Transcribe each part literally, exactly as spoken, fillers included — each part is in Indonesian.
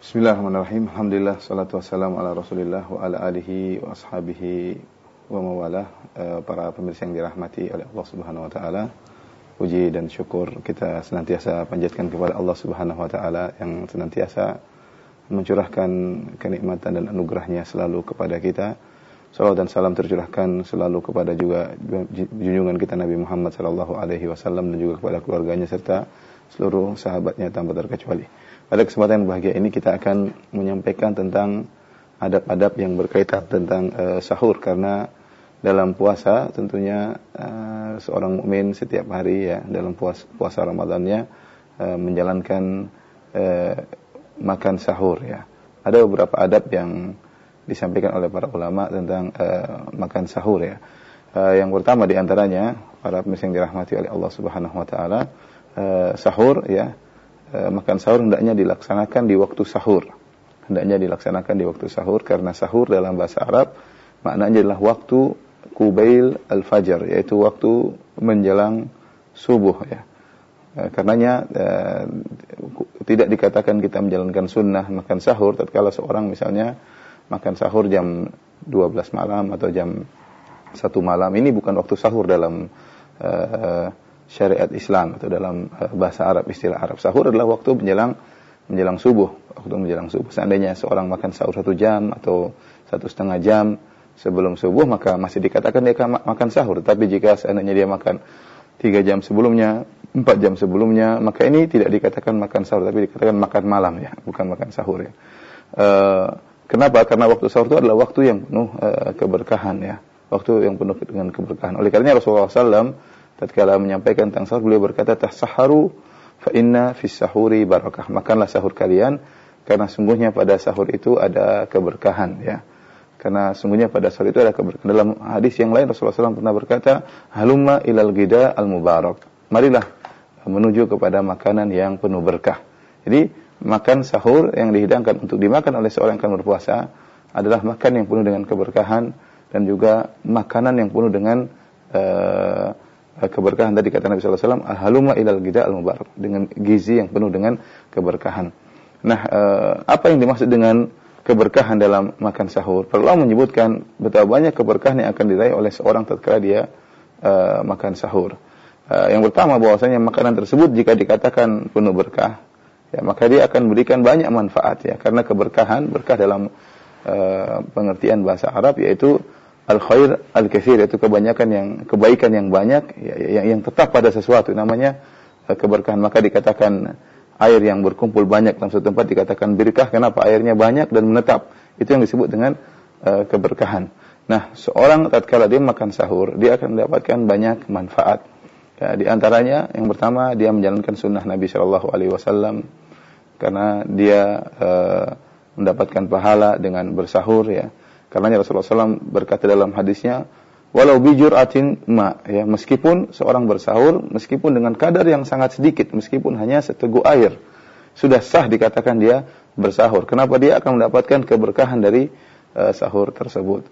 Bismillahirrahmanirrahim. Alhamdulillah, salatu wassalamu ala Rasulillah wa ala alihi wa ashabihi wa mawalah. Para pemirsa yang dirahmati oleh Allah Subhanahu wa taala, puji dan syukur kita senantiasa panjatkan kepada Allah Subhanahu wa taala yang senantiasa mencurahkan kenikmatan dan anugerahnya selalu kepada kita. Salawat dan salam tercurahkan selalu kepada juga junjungan kita Nabi Muhammad sallallahu alaihi wasallam dan juga kepada keluarganya serta seluruh sahabatnya tanpa terkecuali. Pada kesempatan yang bahagia ini kita akan menyampaikan tentang adab-adab yang berkaitan tentang uh, sahur, karena dalam puasa tentunya uh, seorang mukmin setiap hari ya dalam puasa, puasa Ramadannya uh, menjalankan uh, makan sahur ya. Ada beberapa adab yang disampaikan oleh para ulama tentang uh, makan sahur ya. Uh, yang pertama di antaranya, para pemirsa yang dirahmati oleh Allah Subhanahu wa taala, uh, sahur ya. E, makan sahur hendaknya dilaksanakan di waktu sahur. Hendaknya dilaksanakan di waktu sahur, karena sahur dalam bahasa Arab maknanya adalah waktu kubail al-fajr, yaitu waktu menjelang subuh ya. E, karenanya e, tidak dikatakan kita menjalankan sunnah makan sahur tatkala seorang misalnya makan sahur jam dua belas malam atau jam satu malam. Ini bukan waktu sahur dalam e, syariat Islam atau dalam bahasa Arab, istilah Arab. Sahur adalah waktu menjelang menjelang subuh, waktu menjelang subuh. Seandainya seorang makan sahur satu jam atau satu setengah jam sebelum subuh, maka masih dikatakan dia makan sahur. Tapi jika seandainya dia makan tiga jam sebelumnya, empat jam sebelumnya, maka ini tidak dikatakan makan sahur, tapi dikatakan makan malam ya, bukan makan sahur ya. E, kenapa? Karena waktu sahur itu adalah waktu yang penuh e, keberkahan ya, waktu yang penuh dengan keberkahan. Oleh karenanya Rasulullah shallallahu alaihi wasallam tatkala menyampaikan tentang sahur, beliau berkata, "Tasahharu fa inna fis sahuri barakah." Makanlah sahur kalian karena sungguhnya pada sahur itu ada keberkahan ya. Karena sungguhnya pada sahur itu ada keberkahan. Dalam hadis yang lain Rasulullah shallallahu alaihi wasallam pernah berkata, "Halumma ilal ghida al mubarak." Marilah menuju kepada makanan yang penuh berkah. Jadi makan sahur yang dihidangkan untuk dimakan oleh seorang yang akan berpuasa adalah makan yang penuh dengan keberkahan dan juga makanan yang penuh dengan uh, keberkahan. Tadi kata Nabi sallallahu alaihi wasallam, "Halumma ilal ghida al mubarak," dengan gizi yang penuh dengan keberkahan. Nah, eh, apa yang dimaksud dengan keberkahan dalam makan sahur? Para ulama menyebutkan betapa banyak keberkahan yang akan diraih oleh seorang tatkala dia eh, makan sahur. Eh, yang pertama, bahwasanya makanan tersebut jika dikatakan penuh berkah, ya maka dia akan memberikan banyak manfaat ya, karena keberkahan, berkah dalam eh, pengertian bahasa Arab yaitu al-khair al-katsir, yaitu kebanyakan yang kebaikan yang banyak ya, yang, yang tetap pada sesuatu, namanya uh, keberkahan. Maka dikatakan air yang berkumpul banyak dalam suatu tempat dikatakan berkah, kenapa? Airnya banyak dan menetap. Itu yang disebut dengan uh, keberkahan. Nah, seorang tatkala dia makan sahur, dia akan mendapatkan banyak manfaat. Ya, di antaranya yang pertama, dia menjalankan sunnah Nabi sallallahu alaihi wasallam, karena dia uh, mendapatkan pahala dengan bersahur ya. Karena Rasulullah shallallahu alaihi wasallam berkata dalam hadisnya, walau bijur'atin ma, ya, meskipun seorang bersahur, meskipun dengan kadar yang sangat sedikit, meskipun hanya seteguk air, sudah sah dikatakan dia bersahur. Kenapa? Dia akan mendapatkan keberkahan dari uh, sahur tersebut.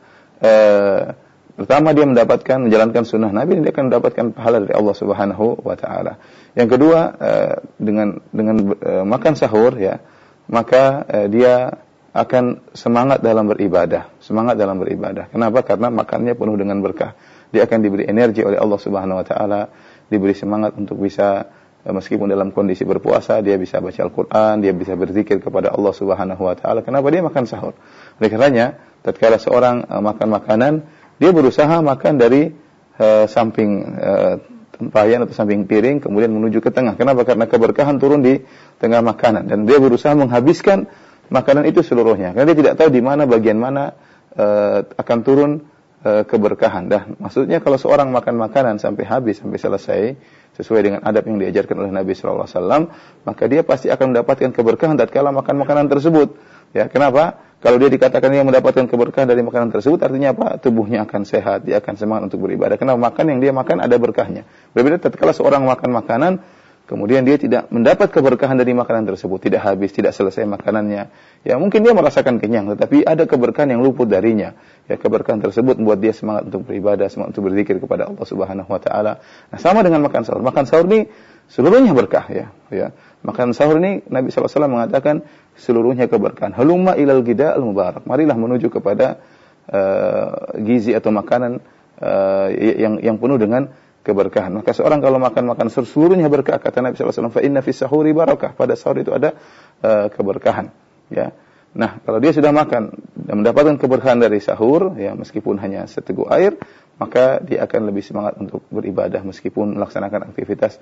Uh, pertama, dia mendapatkan menjalankan sunnah Nabi, dia akan mendapatkan pahala dari Allah Subhanahu wa taala. Yang kedua, uh, dengan dengan uh, makan sahur ya, maka uh, dia akan semangat dalam beribadah, semangat dalam beribadah. Kenapa? Karena makannya penuh dengan berkah. Dia akan diberi energi oleh Allah Subhanahu wa taala, diberi semangat untuk bisa, meskipun dalam kondisi berpuasa, dia bisa baca Al-Qur'an, dia bisa berzikir kepada Allah Subhanahu wa taala. Kenapa? Dia makan sahur. Oleh karenanya, tatkala seorang uh, makan makanan, dia berusaha makan dari uh, samping uh, tempayan atau samping piring kemudian menuju ke tengah. Kenapa? Karena keberkahan turun di tengah makanan, dan dia berusaha menghabiskan makanan itu seluruhnya, karena dia tidak tahu di mana bagian mana uh, akan turun uh, keberkahan. Dah, maksudnya kalau seorang makan makanan sampai habis, sampai selesai, sesuai dengan adab yang diajarkan oleh Nabi sallallahu alaihi wasallam, maka dia pasti akan mendapatkan keberkahan tatkala makan makanan tersebut. Ya, kenapa? Kalau dia dikatakan dia mendapatkan keberkahan dari makanan tersebut, artinya apa? Tubuhnya akan sehat, dia akan semangat untuk beribadah. Kenapa? Makan yang dia makan ada berkahnya. Berbeda tatkala seorang makan makanan kemudian dia tidak mendapat keberkahan dari makanan tersebut, tidak habis, tidak selesai makanannya. Ya mungkin dia merasakan kenyang, tetapi ada keberkahan yang luput darinya. Ya keberkahan tersebut membuat dia semangat untuk beribadah, semangat untuk berzikir kepada Allah Subhanahu wa taala. Nah, sama dengan makan sahur. Makan sahur ini seluruhnya berkah ya. Ya. Makan sahur ini Nabi sallallahu alaihi wasallam mengatakan seluruhnya keberkahan. Halumma ilal ghida'il mubarak. Marilah menuju kepada uh, gizi atau makanan uh, yang yang penuh dengan keberkahan. Maka seorang kalau makan-makan seluruhnya berkah, kata Nabi sallallahu alaihi wasallam, fa inna fis sahuri barakah. Pada sahur itu ada uh, keberkahan, ya. Nah, kalau dia sudah makan dan mendapatkan keberkahan dari sahur, ya meskipun hanya seteguk air, maka dia akan lebih semangat untuk beribadah meskipun melaksanakan aktivitas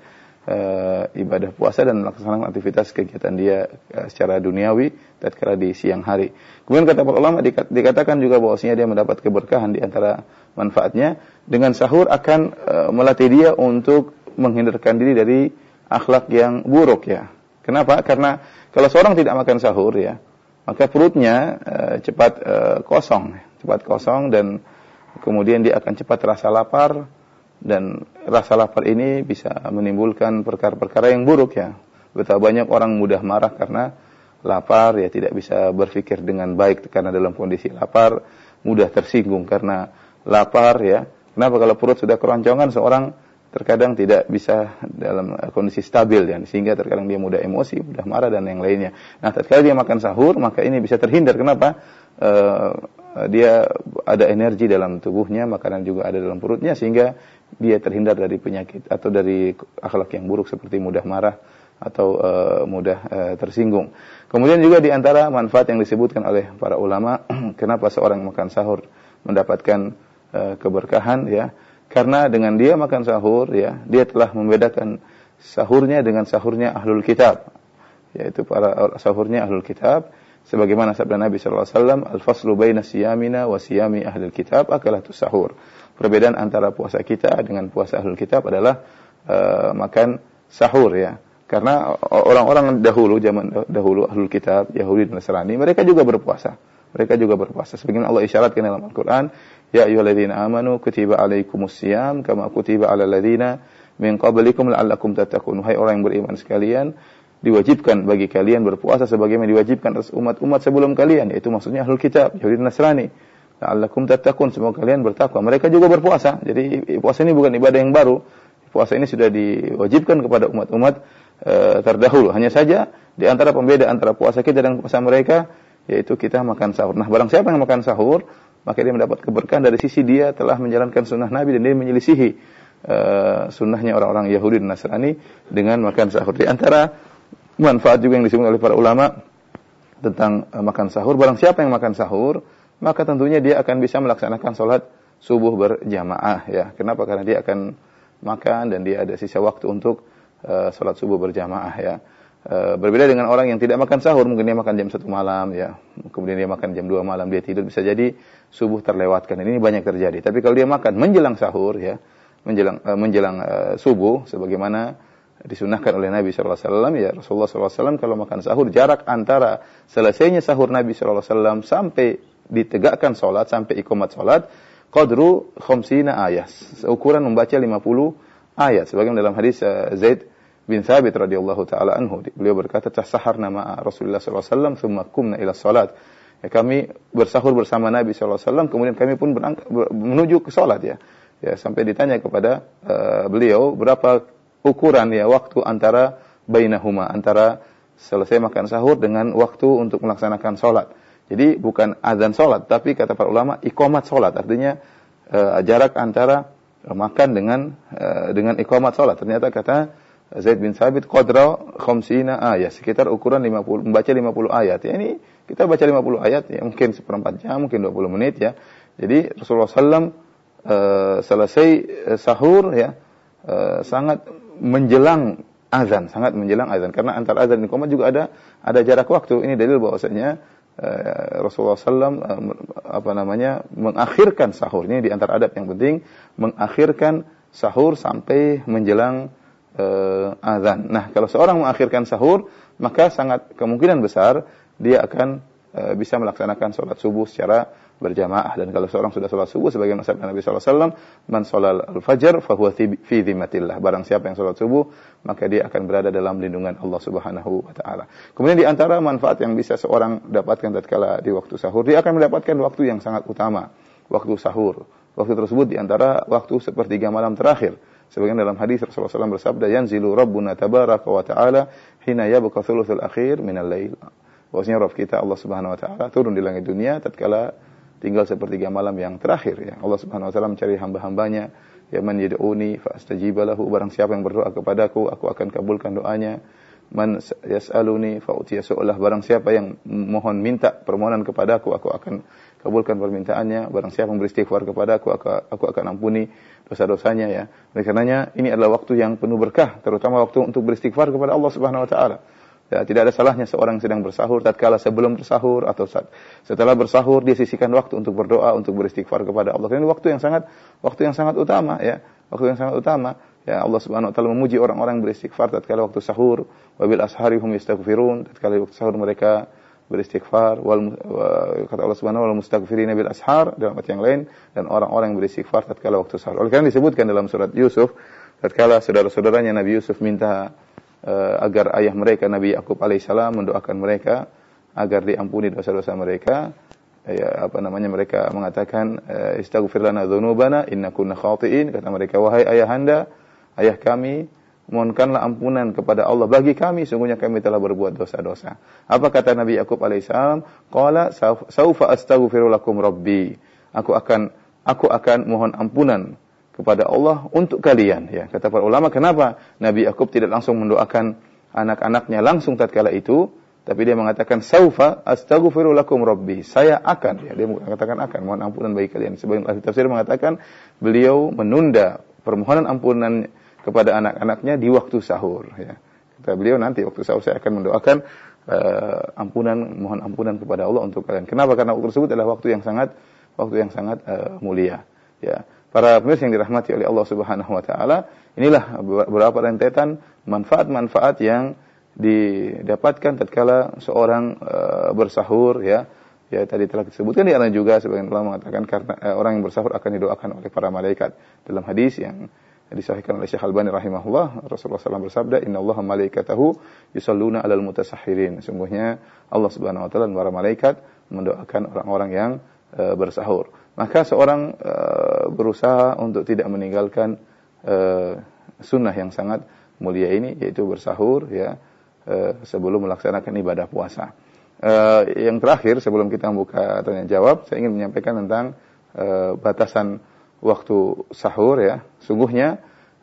uh, ibadah puasa dan melaksanakan aktivitas kegiatan dia uh, secara duniawi tatkala di siang hari. Kemudian kata para ulama dikatakan juga bahwasanya dia mendapat keberkahan di antara manfaatnya dengan sahur akan uh, melatih dia untuk menghindarkan diri dari akhlak yang buruk ya. Kenapa? Karena kalau seorang tidak makan sahur ya, maka perutnya uh, cepat uh, kosong, cepat kosong dan kemudian dia akan cepat rasa lapar dan rasa lapar ini bisa menimbulkan perkara-perkara yang buruk ya. Betapa banyak orang mudah marah karena lapar ya, tidak bisa berpikir dengan baik karena dalam kondisi lapar, mudah tersinggung karena lapar ya. Kenapa? Kalau perut sudah keroncongan seorang terkadang tidak bisa dalam kondisi stabil ya, sehingga terkadang dia mudah emosi, mudah marah dan yang lainnya. Nah, tatkala dia makan sahur, maka ini bisa terhindar. Kenapa? Uh, dia ada energi dalam tubuhnya, makanan juga ada dalam perutnya, sehingga dia terhindar dari penyakit atau dari akhlak yang buruk seperti mudah marah atau uh, mudah uh, tersinggung. Kemudian juga di antara manfaat yang disebutkan oleh para ulama, kenapa seorang makan sahur mendapatkan uh, keberkahan ya? Karena dengan dia makan sahur ya, dia telah membedakan sahurnya dengan sahurnya ahlul kitab, yaitu para sahurnya ahlul kitab. Sebagaimana sabda Nabi sallallahu alaihi wasallam, al-faslu baina siyamina wa siyami ahlul kitab akalatu sahur. Perbedaan antara puasa kita dengan puasa ahlul kitab adalah uh, makan sahur ya. Karena orang-orang dahulu, zaman dahulu ahlul kitab, Yahudi dan Nasrani, mereka juga berpuasa. Mereka juga berpuasa. Sebagaimana Allah isyaratkan dalam Al-Qur'an, ya ayyuhalladzina amanu kutiba alaikumusiyam kama kutiba alal ladzina min qablikum la'allakum tattaqun. Hai orang yang beriman sekalian, diwajibkan bagi kalian berpuasa sebagaimana diwajibkan atas umat-umat sebelum kalian, yaitu maksudnya ahlul kitab, Yahudi dan Nasrani. La'allakum tattaqun, semoga kalian bertakwa. Mereka juga berpuasa. Jadi puasa ini bukan ibadah yang baru. Puasa ini sudah diwajibkan kepada umat-umat uh, terdahulu. Hanya saja di antara pembeda antara puasa kita dan puasa mereka, yaitu kita makan sahur. Nah, barang siapa yang makan sahur, maka dia mendapat keberkahan dari sisi dia telah menjalankan sunnah Nabi dan dia menyelisihi uh, sunnahnya orang-orang Yahudi dan Nasrani dengan makan sahur. Di antara manfaat juga yang disebut oleh para ulama tentang uh, makan sahur, barang siapa yang makan sahur, maka tentunya dia akan bisa melaksanakan sholat subuh berjamaah ya. Kenapa? Karena dia akan makan dan dia ada sisa waktu untuk uh, sholat subuh berjamaah ya. Uh, berbeda dengan orang yang tidak makan sahur, mungkin dia makan jam satu malam ya, kemudian dia makan jam dua malam, dia tidur, bisa jadi subuh terlewatkan. Ini banyak terjadi. Tapi kalau dia makan menjelang sahur ya, menjelang uh, menjelang uh, subuh sebagaimana disunahkan oleh Nabi sallallahu alaihi wasallam ya, Rasulullah sallallahu alaihi wasallam kalau makan sahur, jarak antara selesainya sahur Nabi sallallahu alaihi wasallam sampai ditegakkan salat, sampai iqamat salat, qadru khamsina ayat, ukuran membaca lima puluh ayat. Sebagaimana dalam hadis uh, Zaid bin Thabit radhiyallahu taala anhu, beliau berkata, tasaharna ma'a Rasulullah sallallahu alaihi wasallam thumma qumna ila salat. Ya, kami bersahur bersama Nabi sallallahu alaihi wasallam, kemudian kami pun berangkat, menuju ke salat ya. Ya, sampai ditanya kepada uh, beliau berapa ukuran ya waktu antara bainahuma, antara selesai makan sahur dengan waktu untuk melaksanakan salat. Jadi bukan azan salat, tapi kata para ulama iqamat salat, artinya uh, jarak antara uh, makan dengan uh, dengan iqamat salat. Ternyata kata Zaid bin Thabit qadra khamsina ayat, sekitar ukuran lima puluh, membaca lima puluh ayat. Ya, ini kita baca lima puluh ayat ya, mungkin seperempat jam, mungkin dua puluh menit ya. Jadi Rasulullah sallallahu alaihi wasallam uh, selesai uh, sahur ya, uh, sangat menjelang azan, sangat menjelang azan, karena antara azan dan iqamah juga ada ada jarak waktu. Ini dalil bahwasanya uh, Rasulullah sallallahu alaihi wasallam uh, apa namanya mengakhirkan sahur. Ini di antara adab yang penting, mengakhirkan sahur sampai menjelang Uh, azan. Nah, kalau seorang mengakhirkan sahur, maka sangat kemungkinan besar dia akan uh, bisa melaksanakan sholat subuh secara berjamaah. Dan kalau seorang sudah salat subuh sebagaimana sabda Nabi sallallahu alaihi wasallam, man shalal al-fajr fa huwa fi dhimmatillah. Barang siapa yang salat subuh, maka dia akan berada dalam lindungan Allah Subhanahu wa taala. Kemudian di antara manfaat yang bisa seorang dapatkan tatkala di waktu sahur, dia akan mendapatkan waktu yang sangat utama, waktu sahur. Waktu tersebut di antara waktu sepertiga malam terakhir. Sebagaimana dalam hadis Rasulullah sallallahu alaihi wasallam bersabda, yanzilu rabbuna tabaraka wa ta'ala hina yabqa thuluthul akhir minal lail. Bahwasanya Rabb kita Allah Subhanahu wa taala turun di langit dunia tatkala tinggal sepertiga malam yang terakhir, ya. Allah Subhanahu wa taala mencari hamba-hambanya, ya man yad'uni fa astajib lahu, barang siapa yang berdoa kepadaku aku akan kabulkan doanya. Man yas'aluni fa utiya su'lah, barang siapa yang mohon minta permohonan kepadaku aku akan kabulkan permintaannya. Barang siapa yang beristighfar kepadaku aku, aku akan ampuni dosa-dosanya, ya. Oleh karenanya ini adalah waktu yang penuh berkah, terutama waktu untuk beristighfar kepada Allah Subhanahu wa taala. Ya, tidak ada salahnya seorang sedang bersahur tatkala sebelum bersahur atau saat setelah bersahur dia sisihkan waktu untuk berdoa, untuk beristighfar kepada Allah. Ini waktu yang sangat waktu yang sangat utama, ya. Waktu yang sangat utama. Ya, Allah Subhanahu wa taala memuji orang-orang beristighfar tatkala waktu sahur, wabil ashari hum yastaghfirun, tatkala waktu sahur mereka beristighfar, wal kata Allah Subhanahu wa taala mustaghfirina bil ashar, dalam ayat yang lain, dan orang-orang yang beristighfar tatkala waktu sahur. Oleh karena disebutkan dalam surat Yusuf tatkala saudara-saudaranya Nabi Yusuf minta Uh, agar ayah mereka Nabi Yakub alaihissalam mendoakan mereka agar diampuni dosa-dosa mereka, ya, apa namanya mereka mengatakan istaghfir lana dzunubana inna kunna khati'in, kata mereka wahai ayahanda, ayah kami, mohonkanlah ampunan kepada Allah bagi kami, sungguhnya kami telah berbuat dosa-dosa. Apa kata Nabi Yakub alaihissalam? Qala saufa astaghfiru lakum rabbi, aku akan aku akan mohon ampunan kepada Allah untuk kalian, ya. Kata para ulama, kenapa Nabi Yakub tidak langsung mendoakan anak-anaknya langsung tatkala itu, tapi dia mengatakan saufa astaghfiru lakum rabbi, saya akan, ya, dia mengatakan akan mohon ampunan bagi kalian. Sebagian ahli tafsir mengatakan beliau menunda permohonan ampunan kepada anak-anaknya di waktu sahur, ya. Kata beliau, nanti waktu sahur saya akan mendoakan uh, ampunan, mohon ampunan kepada Allah untuk kalian. Kenapa? Karena waktu tersebut adalah waktu yang sangat waktu yang sangat uh, mulia, ya. Para pemirsa yang dirahmati oleh Allah Subhanahu wa taala, inilah beberapa rentetan manfaat-manfaat yang didapatkan tatkala seorang uh, bersahur, ya. Ya, tadi telah disebutkan di antara juga sebagian ulama mengatakan karena uh, orang yang bersahur akan didoakan oleh para malaikat. Dalam hadis yang disahihkan oleh Syekh Albani rahimahullah, Rasulullah sallallahu alaihi wasallam bersabda, "Innallaha malaikatahu yusalluna 'alal mutasahhirin." Sungguhnya Allah Subhanahu wa taala dan para malaikat mendoakan orang-orang yang uh, bersahur. Maka seorang uh, berusaha untuk tidak meninggalkan uh, sunnah yang sangat mulia ini, yaitu bersahur, ya, uh, sebelum melaksanakan ibadah puasa. Uh, yang terakhir sebelum kita membuka tanya jawab, saya ingin menyampaikan tentang uh, batasan waktu sahur, ya. Sungguhnya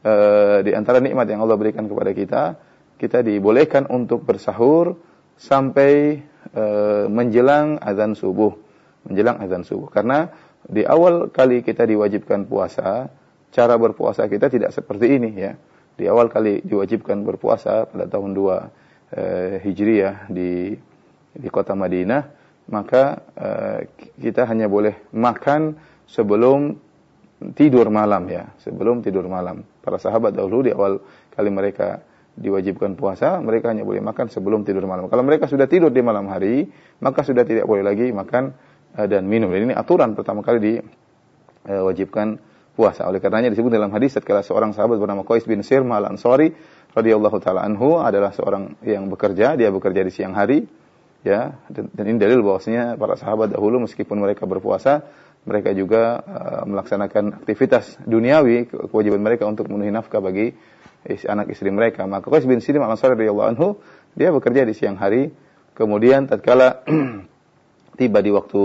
uh, di antara nikmat yang Allah berikan kepada kita, kita dibolehkan untuk bersahur sampai uh, menjelang azan subuh, menjelang azan subuh. Karena di awal kali kita diwajibkan puasa, cara berpuasa kita tidak seperti ini, ya. Di awal kali diwajibkan berpuasa pada tahun dua eh, Hijriah di di kota Madinah, maka eh, kita hanya boleh makan sebelum tidur malam, ya, sebelum tidur malam. Para sahabat dahulu di awal kali mereka diwajibkan puasa, mereka hanya boleh makan sebelum tidur malam. Kalau mereka sudah tidur di malam hari, maka sudah tidak boleh lagi makan dan minum. Dan ini aturan pertama kali diwajibkan puasa. Oleh karenanya disebut dalam hadis tatkala seorang sahabat bernama Qais bin Sirmah al-Ansari radhiyallahu taala anhu adalah seorang yang bekerja, dia bekerja di siang hari, ya, dan, dan ini dalil bahwasanya para sahabat dahulu meskipun mereka berpuasa, mereka juga uh, melaksanakan aktivitas duniawi, kewajiban mereka untuk memenuhi nafkah bagi is, anak istri mereka. Maka Qais bin Sirmah al-Ansari radhiyallahu anhu, dia bekerja di siang hari, kemudian tatkala tiba di waktu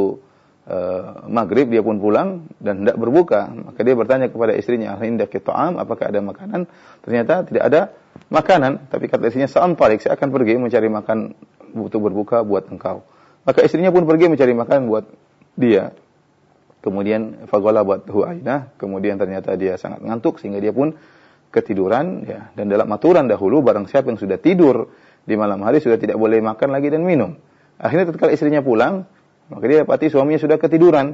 uh, maghrib dia pun pulang dan hendak berbuka, maka dia bertanya kepada istrinya, "Indaki ta'am?" apakah ada makanan? Ternyata tidak ada makanan, tapi kata istrinya, "Sa'antalik, saya akan pergi mencari makan untuk berbuka buat engkau." Maka istrinya pun pergi mencari makan buat dia. Kemudian faghala buat huainah, kemudian ternyata dia sangat ngantuk sehingga dia pun ketiduran, ya. Dan dalam aturan dahulu barang siapa yang sudah tidur di malam hari sudah tidak boleh makan lagi dan minum. Akhirnya tatkala istrinya pulang, maka dia dapati suaminya sudah ketiduran.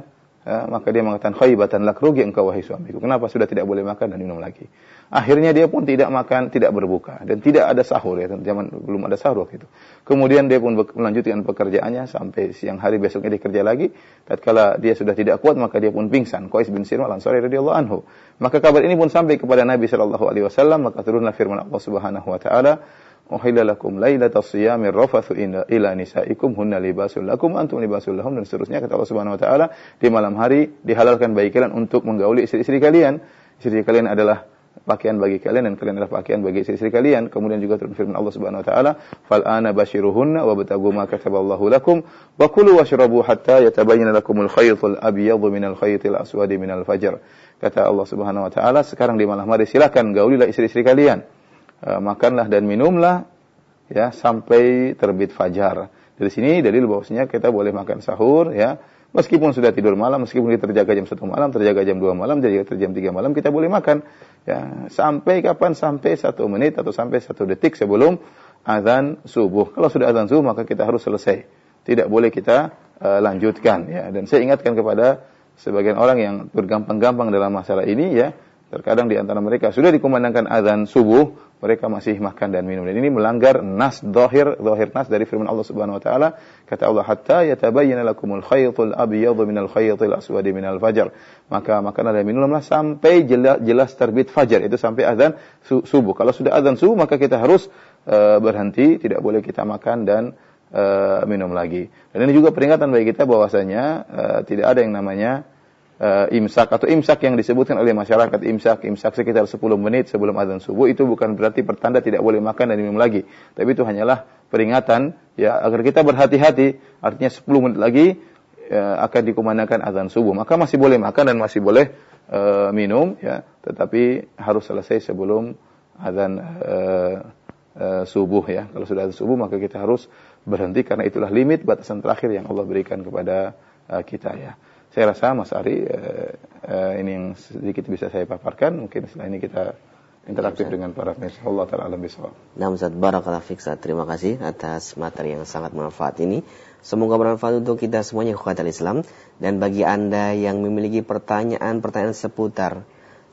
uh, maka dia mengatakan khaybatan lak, rugi engkau wahai suamiku. Kenapa sudah tidak boleh makan dan minum lagi? Akhirnya dia pun tidak makan, tidak berbuka dan tidak ada sahur ya, zaman belum ada sahur waktu itu. Kemudian dia pun melanjutkan pekerjaannya sampai siang hari besoknya dia kerja lagi. Tatkala dia sudah tidak kuat maka dia pun pingsan. Qais bin Sirma Al-Ansari radhiyallahu anhu. Maka kabar ini pun sampai kepada Nabi sallallahu alaihi wasallam, maka turunlah firman Allah Subhanahu wa taala, "Uhilla lakum lailatas siyamir rafathu ila nisaikum hunna libasul lakum antum libasul lahum," dan seterusnya. Kata Allah Subhanahu wa taala, di malam hari dihalalkan bagi kalian untuk menggauli istri-istri kalian. Istri kalian adalah pakaian bagi kalian dan kalian adalah pakaian bagi istri-istri kalian. Kemudian juga turun firman Allah Subhanahu wa taala, "Fal ana bashiruhunna wabtaghu ma kataballahu lakum wa kulu washrabu hatta yatabayyana lakumul khaytul abyadhu minal khaytil aswadi minal fajr." Kata Allah Subhanahu wa taala, sekarang di malam hari silakan gaulilah istri-istri kalian. Uh, makanlah dan minumlah ya sampai terbit fajar. Dari sini dalil bahwasanya kita boleh makan sahur ya. Meskipun sudah tidur malam, meskipun kita terjaga jam satu malam, terjaga jam dua malam, terjaga jam tiga malam, kita boleh makan. Ya, sampai kapan? Sampai satu menit atau sampai satu detik sebelum azan subuh. Kalau sudah azan subuh, maka kita harus selesai. Tidak boleh kita uh, lanjutkan. Ya. Dan saya ingatkan kepada sebagian orang yang bergampang-gampang dalam masalah ini, ya, terkadang di antara mereka sudah dikumandangkan azan subuh, mereka masih makan dan minum. Dan ini melanggar nas zahir, zahir nas dari firman Allah Subhanahu wa taala. Kata Allah, "Hatta yatabayyana lakumul khaytul abyadhu minal khaytil aswadi minal fajr." Maka makanlah dan minumlah sampai jelas, jelas terbit fajar, itu sampai azan subuh. Kalau sudah azan subuh, maka kita harus uh, berhenti, tidak boleh kita makan dan uh, minum lagi. Dan ini juga peringatan bagi kita bahwasanya uh, tidak ada yang namanya Uh, imsak atau imsak yang disebutkan oleh masyarakat, imsak imsak sekitar sepuluh menit sebelum azan subuh, itu bukan berarti pertanda tidak boleh makan dan minum lagi, tapi itu hanyalah peringatan ya agar kita berhati-hati. Artinya sepuluh menit lagi uh, akan dikumandangkan azan subuh, maka masih boleh makan dan masih boleh uh, minum ya, tetapi harus selesai sebelum azan uh, uh, subuh ya. Kalau sudah azan subuh maka kita harus berhenti, karena itulah limit batasan terakhir yang Allah berikan kepada uh, kita ya. Saya rasa Mas Ari uh, uh, ini yang sedikit bisa saya paparkan. Mungkin setelah ini kita interaktif ya, dengan para pemirsa. Allah Ta'ala alam bisawab. Nah, Ustaz, barakallahu fiik. Terima kasih atas materi yang sangat bermanfaat ini. Semoga bermanfaat untuk kita semuanya, ikhwatal Islam. Dan bagi Anda yang memiliki pertanyaan-pertanyaan seputar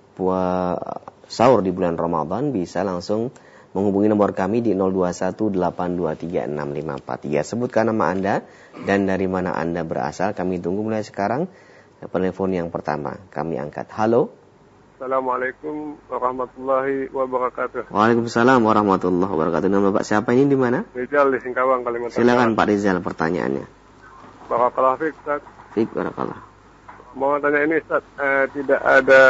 sahur di bulan Ramadan, bisa langsung menghubungi nomor kami di nol dua satu delapan dua tiga enam lima empat tiga. Sebutkan nama Anda dan dari mana Anda berasal. Kami tunggu mulai sekarang penelpon yang pertama. Kami angkat. Halo. Assalamualaikum warahmatullahi wabarakatuh. Waalaikumsalam warahmatullahi wabarakatuh. Nama Pak siapa ini, di mana? Rizal di Singkawang, Kalimantan. Silakan Pak Rizal, pertanyaannya. Barakallahu fiik, Ustaz. Fiik, barakallah. Mau tanya ini, Ustaz, eh, tidak ada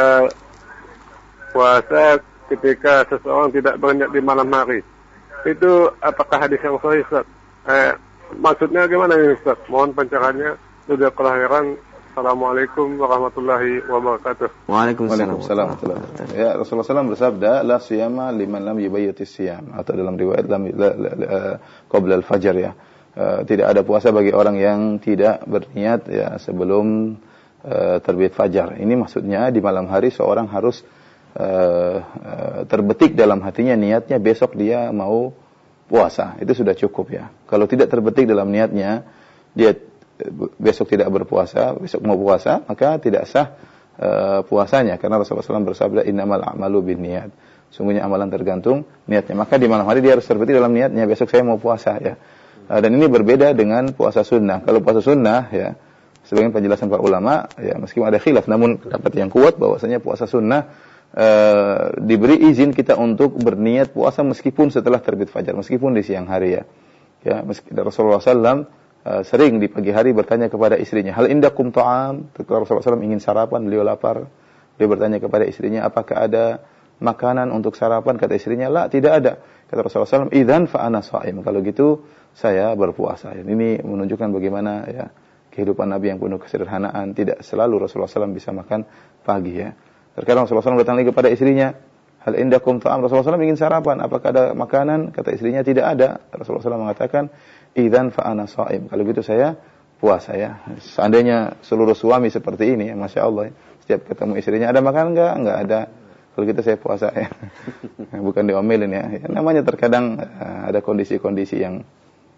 puasa ketika seseorang tidak berniat di malam hari. Itu apakah hadis yang sahih, Ustaz? Eh, maksudnya gimana ini, Ustaz? Mohon pencerahannya. Sudah kelahiran. Assalamualaikum warahmatullahi wabarakatuh. Waalaikumsalam warahmatullahi wabarakatuh. Ya, Rasulullah shallallahu alaihi wasallam bersabda, "La siyama liman lam yubayyitis siyam," atau dalam riwayat lam qabla al-fajr ya. Uh, tidak ada puasa bagi orang yang tidak berniat ya sebelum uh, terbit fajar. Ini maksudnya di malam hari seorang harus uh, uh, terbetik dalam hatinya niatnya besok dia mau puasa. Itu sudah cukup ya. Kalau tidak terbetik dalam niatnya dia besok tidak berpuasa, besok mau puasa, maka tidak sah uh, puasanya, karena Rasulullah shallallahu alaihi wasallam bersabda, "Innamal a'malu binniyat." Sungguhnya amalan tergantung niatnya. Maka di malam hari dia harus terbetik dalam niatnya, besok saya mau puasa ya. Uh, dan ini berbeda dengan puasa sunnah. Kalau puasa sunnah ya, sebagian penjelasan para ulama ya, meskipun ada khilaf, namun pendapat yang kuat bahwasanya puasa sunnah uh, diberi izin kita untuk berniat puasa meskipun setelah terbit fajar, meskipun di siang hari ya. Ya, meski Rasulullah shallallahu alaihi wasallam Uh, sering di pagi hari bertanya kepada istrinya, "Hal indakum ta'am?" Ketika Rasulullah shallallahu alaihi wasallam ingin sarapan, beliau lapar, dia bertanya kepada istrinya, "Apakah ada makanan untuk sarapan?" Kata istrinya, "La, tidak ada." Kata Rasulullah shallallahu alaihi wasallam, "Idzan fa ana shaim." Kalau gitu saya berpuasa. Ini menunjukkan bagaimana ya kehidupan Nabi yang penuh kesederhanaan. Tidak selalu Rasulullah shallallahu alaihi wasallam bisa makan pagi ya. Terkadang Rasulullah shallallahu alaihi wasallam datang lagi kepada istrinya, "Hal indakum ta'am?" Rasulullah shallallahu alaihi wasallam ingin sarapan, "Apakah ada makanan?" Kata istrinya, "Tidak ada." Rasulullah shallallahu alaihi wasallam mengatakan, "Idzan fa ana shaim." Kalau gitu saya puasa ya. Seandainya seluruh suami seperti ini, ya, Masya Allah ya. Setiap ketemu istrinya, "Ada makan enggak?" "Enggak ada." Kalau gitu saya puasa ya. Bukan diomelin ya. Ya, namanya terkadang uh, ada kondisi-kondisi yang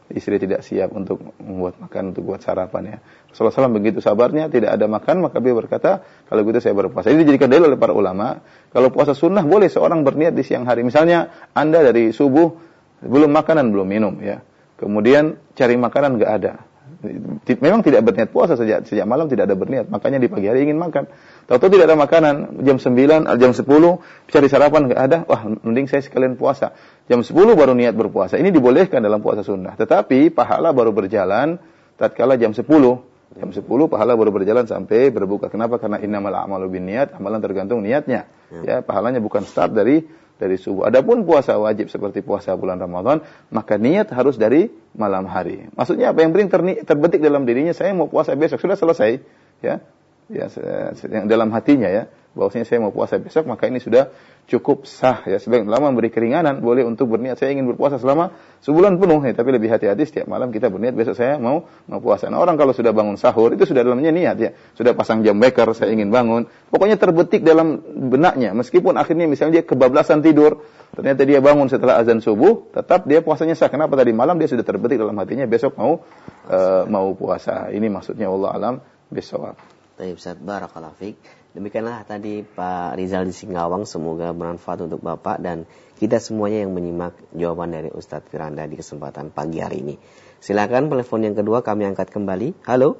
istri tidak siap untuk membuat makan, untuk buat sarapan ya. Rasulullah shallallahu alaihi wasallam begitu sabarnya, tidak ada makan, maka beliau berkata, kalau gitu saya berpuasa. Ini dijadikan dalil oleh para ulama, kalau puasa sunnah boleh seorang berniat di siang hari. Misalnya Anda dari subuh belum makanan, belum minum ya. Kemudian cari makanan enggak ada. Memang tidak berniat puasa sejak sejak malam, tidak ada berniat, makanya di pagi hari ingin makan. Tahu-tahu tidak ada makanan, jam sembilan, jam sepuluh cari sarapan enggak ada. Wah, mending saya sekalian puasa. Jam sepuluh baru niat berpuasa. Ini dibolehkan dalam puasa sunnah. Tetapi pahala baru berjalan tatkala jam sepuluh. Jam sepuluh pahala baru berjalan sampai berbuka. Kenapa? Karena innamal a'malu binniyat, amalan tergantung niatnya. Ya, pahalanya bukan start dari dari subuh. Adapun puasa wajib seperti puasa bulan Ramadan, maka niat harus dari malam hari. Maksudnya apa? Yang penting terni- terbetik dalam dirinya, saya mau puasa besok, sudah selesai, ya. Ya, yang dalam hatinya ya, bahwasanya saya mau puasa besok, maka ini sudah cukup sah ya. Sebagian ulama memberi keringanan, boleh untuk berniat saya ingin berpuasa selama sebulan penuh ya, tapi lebih hati-hati setiap malam kita berniat besok saya mau mau puasa. Nah, orang kalau sudah bangun sahur itu sudah dalamnya niat ya. Sudah pasang jam beker, saya ingin bangun. Pokoknya terbetik dalam benaknya, meskipun akhirnya misalnya dia kebablasan tidur, ternyata dia bangun setelah azan subuh, tetap dia puasanya sah. Kenapa? Tadi malam dia sudah terbetik dalam hatinya besok mau uh, mau puasa. Ini maksudnya Allah alam bisawab. Baik, Ustaz, barakallahu fiik. Demikianlah tadi Pak Rizal di Singawang, semoga bermanfaat untuk Bapak dan kita semuanya yang menyimak jawaban dari Ustadz Firanda di kesempatan pagi hari ini. Silakan telepon yang kedua kami angkat kembali. Halo.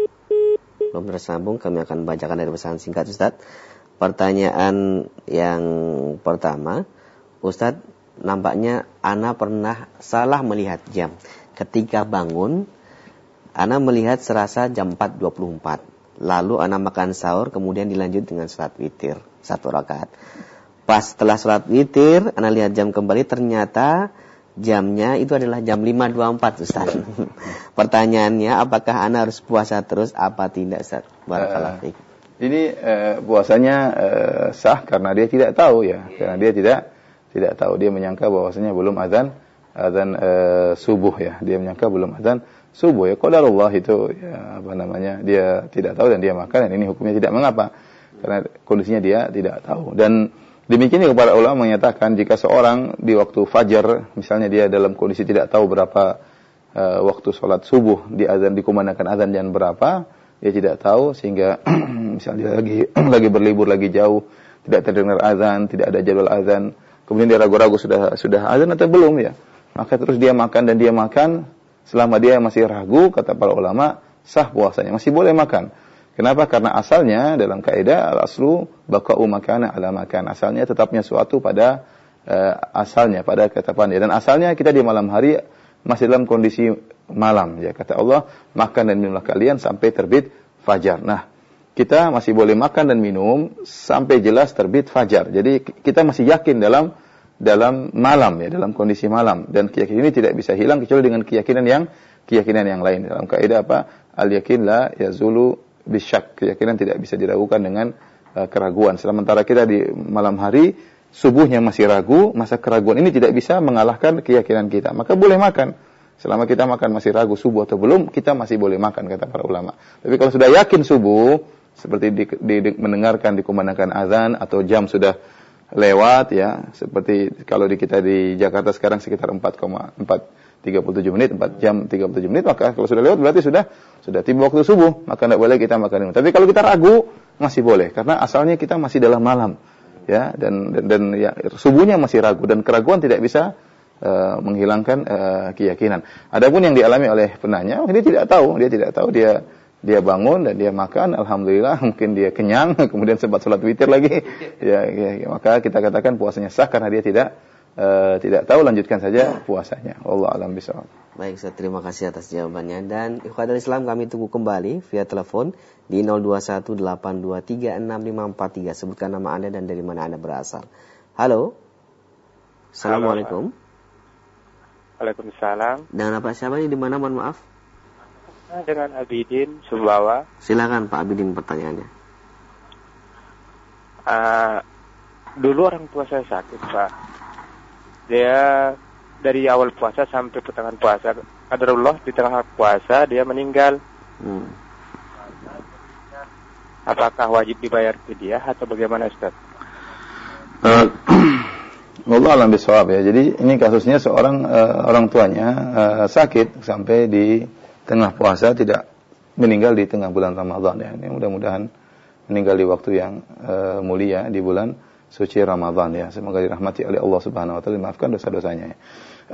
Belum tersambung, kami akan bacakan dari pesan singkat Ustadz. Pertanyaan yang pertama, Ustadz, nampaknya Ana pernah salah melihat jam. Ketika bangun, Ana melihat serasa jam empat dua puluh empat. Lalu Ana makan sahur, kemudian dilanjut dengan salat witir satu rakaat. Pas setelah salat witir, Ana lihat jam kembali, ternyata jamnya itu adalah jam lima dua puluh empat, Ustaz. Pertanyaannya, apakah Ana harus puasa terus apa tidak, Ustaz? Barakallahu fiik. Uh, ini uh, puasanya uh, sah karena dia tidak tahu ya, karena dia tidak tidak tahu, dia menyangka bahwasanya belum azan azan uh, subuh ya, dia menyangka belum azan subuh ya, qadarullah itu ya, apa namanya, dia tidak tahu dan dia makan, dan ini hukumnya tidak mengapa karena kondisinya dia tidak tahu. Dan demikian juga para ulama menyatakan jika seorang di waktu fajar misalnya dia dalam kondisi tidak tahu berapa uh, waktu sholat subuh, di azan dikumandangkan azan jam berapa, dia tidak tahu sehingga misalnya dia lagi lagi berlibur, lagi jauh, tidak terdengar azan, tidak ada jadwal azan, kemudian dia ragu-ragu sudah sudah azan atau belum ya, maka terus dia makan dan dia makan. Selama dia masih ragu, kata para ulama, sah puasanya, masih boleh makan. Kenapa? Karena asalnya dalam kaidah al-aslu baqa'u makana ala makan. Asalnya tetapnya suatu pada uh, asalnya, pada ketetapan dia. Dan asalnya kita di malam hari masih dalam kondisi malam ya. Kata Allah, makan dan minumlah kalian sampai terbit fajar. Nah, kita masih boleh makan dan minum sampai jelas terbit fajar. Jadi kita masih yakin dalam dalam malam ya, dalam kondisi malam, dan keyakinan ini tidak bisa hilang kecuali dengan keyakinan yang keyakinan yang lain. Dalam kaidah apa? Al-yakin la yazulu bisyak. Keyakinan tidak bisa diragukan dengan uh, keraguan. Sementara kita di malam hari subuhnya masih ragu, masa keraguan ini tidak bisa mengalahkan keyakinan kita. Maka boleh makan. Selama kita makan masih ragu subuh atau belum, kita masih boleh makan, kata para ulama. Tapi kalau sudah yakin subuh, seperti di, di, di, mendengarkan dikumandangkan azan atau jam sudah lewat ya, seperti kalau di kita di Jakarta sekarang sekitar empat koma empat tiga puluh tujuh menit, empat jam tiga puluh tujuh menit, maka kalau sudah lewat berarti sudah sudah tiba waktu subuh, maka tidak boleh kita makan minum. Tapi kalau kita ragu masih boleh karena asalnya kita masih dalam malam ya, dan dan, dan ya, subuhnya masih ragu, dan keraguan tidak bisa uh, menghilangkan uh, keyakinan. Adapun yang dialami oleh penanya, oh, dia tidak tahu, dia tidak tahu dia dia bangun dan dia makan, alhamdulillah, mungkin dia kenyang, kemudian sempat sholat witir lagi, ya, ya, maka kita katakan puasanya sah karena dia tidak uh, tidak tahu, lanjutkan saja puasanya. Allah alam bisawab. Baik, saya terima kasih atas jawabannya, dan ikhwatul Islam kami tunggu kembali via telepon di nol dua satu delapan dua tiga enam lima empat tiga. Sebutkan nama Anda dan dari mana Anda berasal. Halo. Assalamualaikum. Waalaikumsalam. Dengan apa siapa ini, di mana, mohon maaf? Dengan Abidin Sumbawa. Silakan Pak Abidin pertanyaannya. Uh, dulu orang tua saya sakit, Pak. Dia dari awal puasa sampai pertengahan puasa, qadarullah di tengah puasa dia meninggal. Hmm. Apakah wajib dibayar fidyah atau bagaimana, Ustaz? Uh, Wallahu a'lam bishawab ya. Jadi ini kasusnya seorang uh, orang tuanya uh, sakit sampai di tengah puasa, tidak meninggal di tengah bulan Ramadan ya. Ini mudah-mudahan meninggal di waktu yang uh, mulia di bulan suci Ramadan ya. Semoga dirahmati oleh Allah Subhanahu wa taala, dimaafkan dosa-dosanya ya.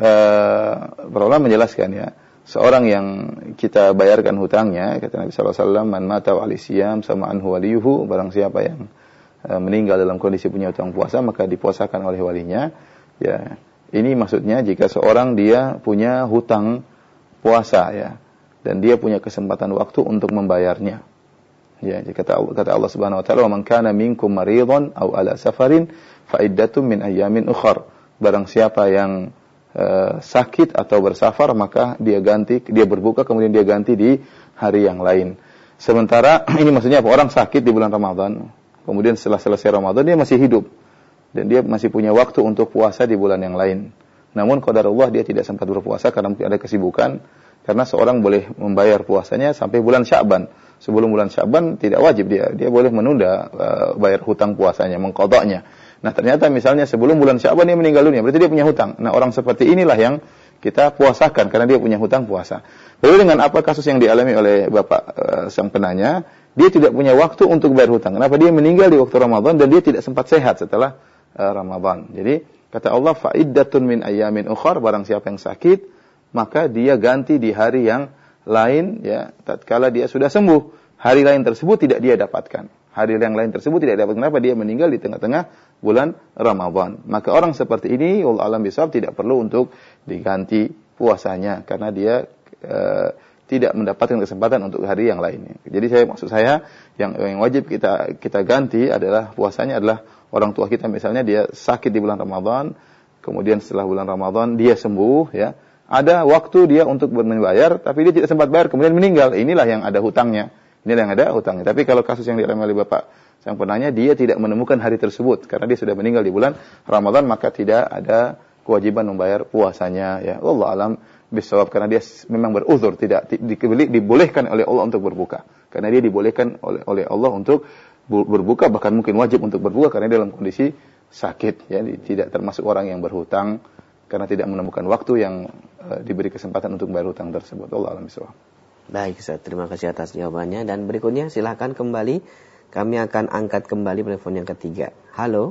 Uh, para ulama menjelaskan ya, seorang yang kita bayarkan hutangnya, kata Nabi sallallahu alaihi wasallam, man mata wa alisiyam sama anhu waliyuhu, barang siapa yang meninggal dalam kondisi punya hutang puasa maka dipuasakan oleh walinya. Ya, ini maksudnya jika seorang dia punya hutang puasa ya, dan dia punya kesempatan waktu untuk membayarnya. Ya, kata Allah, kata Allah Subhanahu wa taala, "Wa man kana minkum maridhan aw ala safarin fa iddatun min ayyamin ukhra." Barang siapa yang uh, sakit atau bersafar maka dia ganti, dia berbuka kemudian dia ganti di hari yang lain. Sementara ini maksudnya apa? Orang sakit di bulan Ramadan, kemudian setelah selesai Ramadan dia masih hidup dan dia masih punya waktu untuk puasa di bulan yang lain. Namun qadarullah dia tidak sempat berpuasa karena mungkin ada kesibukan. Karena seorang boleh membayar puasanya sampai bulan Sya'ban. Sebelum bulan Sya'ban tidak wajib dia, dia boleh menunda uh, bayar hutang puasanya, mengqadanya. Nah, ternyata misalnya sebelum bulan Sya'ban dia meninggal dunia, berarti dia punya hutang. Nah, orang seperti inilah yang kita puasakan karena dia punya hutang puasa. Lalu dengan apa kasus yang dialami oleh Bapak uh, sang penanya? Dia tidak punya waktu untuk bayar hutang. Kenapa? Dia meninggal di waktu Ramadan dan dia tidak sempat sehat setelah uh, Ramadan. Jadi kata Allah, fa'iddatun min ayyamin ukhar, barang siapa yang sakit, maka dia ganti di hari yang lain ya, tatkala dia sudah sembuh. Hari lain tersebut tidak dia dapatkan. Hari yang lain tersebut tidak dapatkan. Kenapa? Dia meninggal di tengah-tengah bulan Ramadan. Maka orang seperti ini, wallahu a'lam bishawab, tidak perlu untuk diganti puasanya karena dia uh, tidak mendapatkan kesempatan untuk hari yang lainnya. Jadi saya maksud saya yang, yang wajib kita kita ganti adalah puasanya adalah orang tua kita, misalnya dia sakit di bulan Ramadan, kemudian setelah bulan Ramadan dia sembuh ya. Ada waktu dia untuk membayar tapi dia tidak sempat bayar kemudian meninggal. Inilah yang ada hutangnya. Inilah yang ada hutangnya. Tapi kalau kasus yang dialami oleh Bapak sang penanya, dia tidak menemukan hari tersebut karena dia sudah meninggal di bulan Ramadan, maka tidak ada kewajiban membayar puasanya ya. Wallahu a'lam bisawab, karena dia memang beruzur, tidak dibolehkan oleh Allah untuk berbuka. Karena dia dibolehkan oleh oleh Allah untuk berbuka, bahkan mungkin wajib untuk berbuka karena dia dalam kondisi sakit ya, tidak termasuk orang yang berhutang karena tidak menemukan waktu yang uh, diberi kesempatan untuk membayar hutang tersebut. Wallahu a'lam bishawab. Baik, Ustaz, terima kasih atas jawabannya, dan berikutnya silakan kembali, kami akan angkat kembali telepon yang ketiga. Halo.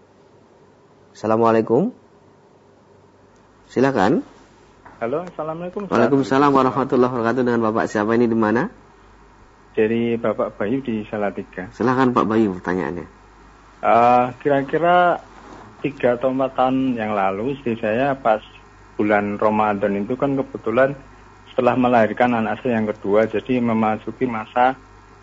Assalamualaikum. Silakan. Halo, assalamualaikum. Waalaikumsalam warahmatullahi wabarakatuh. Dengan Bapak siapa ini, di mana? Dari Bapak Bayu di Salatiga. Silakan Pak Bayu pertanyaannya. Uh, kira-kira tiga atau empat tahun yang lalu istri saya pas bulan Ramadan itu kan kebetulan setelah melahirkan anak saya yang kedua, jadi memasuki masa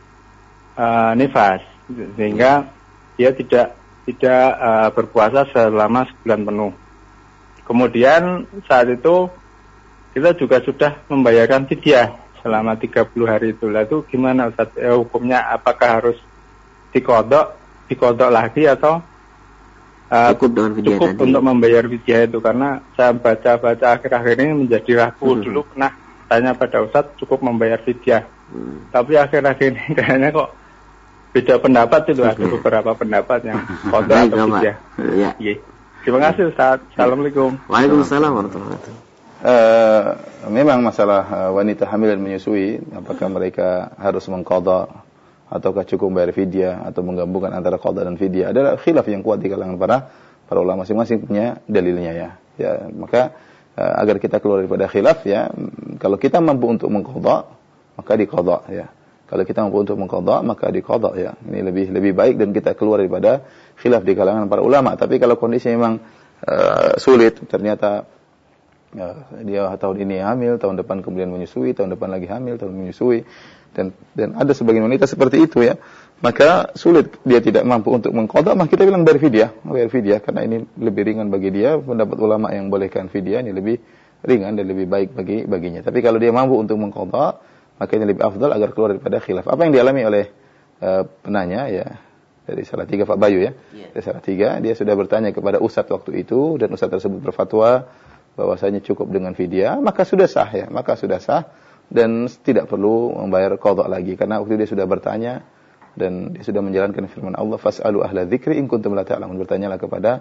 uh, nifas, sehingga dia tidak tidak uh, berpuasa selama sebulan penuh. Kemudian saat itu kita juga sudah membayarkan fidyah selama tiga puluh hari itu. Lalu gimana Ustaz? Eh, hukumnya apakah harus dikodok, dikodok lagi atau uh, cukup dengan fidyah cukup tadi untuk membayar fidyah itu? Karena saya baca-baca akhir-akhir ini menjadi ragu. Hmm. Dulu pernah tanya pada Ustaz cukup membayar fidyah. Hmm. Tapi akhir-akhir ini kayaknya kok beda pendapat itu. Ada beberapa pendapat yang kodok atau fidyah. Ya. Yeah. Terima kasih Ustaz. Assalamualaikum. Waalaikumsalam warahmatullahi wabarakatuh. Uh, memang masalah uh, wanita hamil dan menyusui, apakah mereka harus mengqadha ataukah cukup bayar fidyah atau menggabungkan antara qadha dan fidyah, adalah khilaf yang kuat di kalangan para para ulama, masing-masing punya dalilnya ya. Ya, maka uh, agar kita keluar daripada khilaf ya, kalau kita mampu untuk mengqadha maka diqadha ya. Kalau kita mampu untuk mengqadha maka diqadha ya. Ini lebih lebih baik dan kita keluar daripada khilaf di kalangan para ulama. Tapi kalau kondisi memang uh, sulit, ternyata ya, dia tahun ini hamil, tahun depan kemudian menyusui, tahun depan lagi hamil, tahun menyusui, dan dan ada sebagian wanita seperti itu ya, maka sulit, dia tidak mampu untuk mengqadha, maka kita bilang bayar fidyah, bayar fidyah karena ini lebih ringan bagi dia. Pendapat ulama yang bolehkan fidyah ini lebih ringan dan lebih baik bagi baginya. Tapi kalau dia mampu untuk mengqadha, maka ini lebih afdal agar keluar daripada khilaf. Apa yang dialami oleh uh, penanya ya, dari Salatiga Pak Bayu ya, yeah. Dari Salatiga, dia sudah bertanya kepada ustadz waktu itu dan ustadz tersebut berfatwa bahwasanya cukup dengan fidyah, maka sudah sah ya, maka sudah sah dan tidak perlu membayar qadha lagi, karena waktu dia sudah bertanya dan dia sudah menjalankan firman Allah, fas'alu ahla dzikri in kuntum la ta'lamun, bertanyalah kepada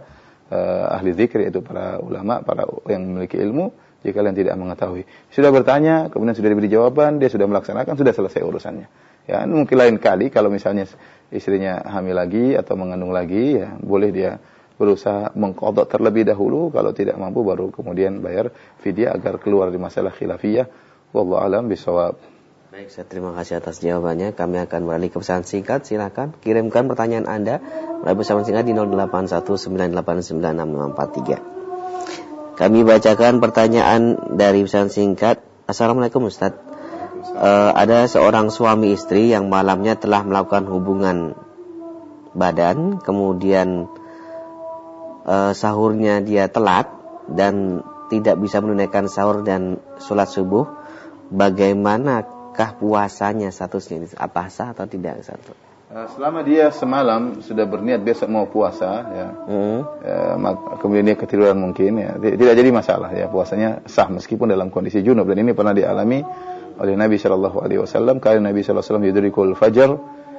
uh, ahli zikir, yaitu para ulama, para yang memiliki ilmu. Jika kalian tidak mengetahui, sudah bertanya, kemudian sudah diberi jawaban, dia sudah melaksanakan, sudah selesai urusannya. Ya, mungkin lain kali kalau misalnya istrinya hamil lagi atau mengandung lagi, ya boleh dia berusaha mengqadha terlebih dahulu. Kalau tidak mampu, baru kemudian bayar fidyah agar keluar dari masalah khilafiyah. Wallahu a'lam bishawab. Baik, saya terima kasih atas jawabannya. Kami akan beralih ke pesan singkat. Silakan kirimkan pertanyaan Anda melalui pesan singkat di nol delapan satu sembilan delapan sembilan enam lima empat tiga. Kami bacakan pertanyaan dari pesan singkat. Assalamualaikum Ustaz. Uh, ada seorang suami istri yang malamnya telah melakukan hubungan badan, kemudian uh, sahurnya dia telat dan tidak bisa menunaikan sahur dan sholat subuh. Bagaimanakah puasanya statusnya ini? Apa sah atau tidak? Satu. Selama dia semalam sudah berniat besok mau puasa, ya, hmm. ya kemudian dia ketiduran mungkin, ya, tidak jadi masalah, ya, puasanya sah meskipun dalam kondisi junub. Dan ini pernah dialami oleh Nabi Shallallahu Alaihi Wasallam. Karena Nabi Shallallahu Alaihi Wasallam yudrikul fajar,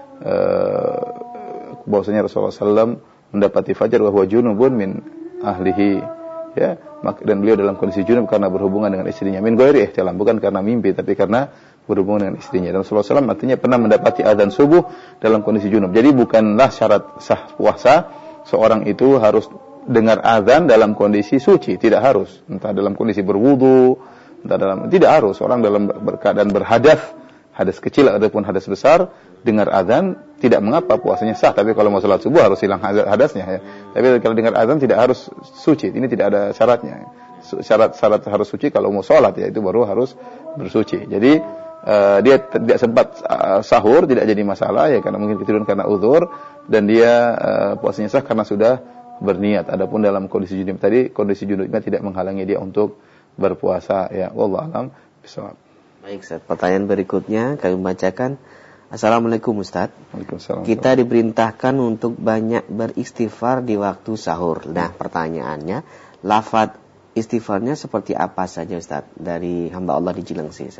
uh, bahwasanya Rasulullah Shallallahu Alaihi Wasallam mendapati fajar bahwa junubun min ahlihi, ya, dan beliau dalam kondisi junub karena berhubungan dengan istrinya. Min ghairi ihtilam, bukan karena mimpi tapi karena berhubungan dengan istrinya. Dan Rasulullah shallallahu alaihi wasallam artinya pernah mendapati azan subuh dalam kondisi junub. Jadi bukanlah syarat sah puasa seorang itu harus dengar azan dalam kondisi suci, tidak harus. Entah dalam kondisi berwudu, entah dalam, tidak harus. Orang dalam berkeadaan berhadas, hadas kecil ataupun hadas besar, dengar azan tidak mengapa, puasanya sah. Tapi kalau mau salat subuh harus hilang hadasnya, ya. Tapi kalau dengar azan tidak harus suci, ini tidak ada syaratnya. Syarat-syarat harus suci kalau mau salat, ya, itu baru harus bersuci. Jadi uh, dia tidak sempat uh, sahur, tidak jadi masalah, ya, karena mungkin ketiduran karena uzur, dan dia uh, puasanya sah karena sudah berniat. Adapun dalam kondisi junub tadi, kondisi junubnya tidak menghalangi dia untuk berpuasa, ya. Wallahu a'lam bishawab. Baik, Ustaz. Pertanyaan berikutnya kami bacakan. Assalamualaikum Ustaz. Kita diperintahkan untuk banyak beristighfar di waktu sahur. Nah, pertanyaannya, lafaz istighfarnya seperti apa saja Ustaz? Dari hamba Allah di Cilengsi.